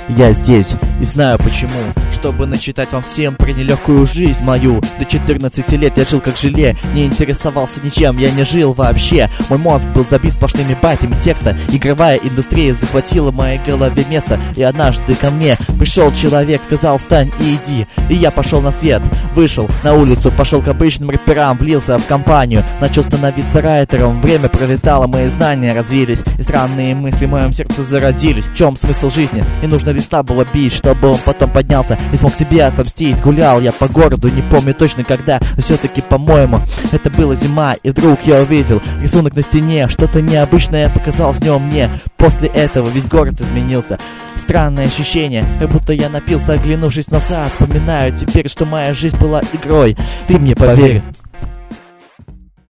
Я здесь и знаю почему. Чтобы начитать вам всем про нелегкую жизнь мою. До 14 лет я жил как желе, не интересовался ничем, я не жил вообще. Мой мозг был забит сплошными байтами текста. Игровая индустрия захватила в моей голове место. И однажды ко мне пришел человек, сказал: встань и иди. И я пошел на свет, вышел на улицу, пошел к обычным рэперам, влился в компанию, начал становиться райтером. Время пролетало, мои знания развились, и странные мысли в моем сердце зародились. В чем смысл жизни? И нужно ли слабого бить, чтобы он потом поднялся и смог себе отомстить? Гулял я по городу, не помню точно когда, но все-таки, по-моему, это была зима. И вдруг я увидел рисунок на стене, что-то необычное показалось в нем мне. После этого весь город изменился. Странное ощущение, как будто я напился, оглянувшись назад. Вспоминаю теперь, что моя жизнь была игрой. Ты мне поверь,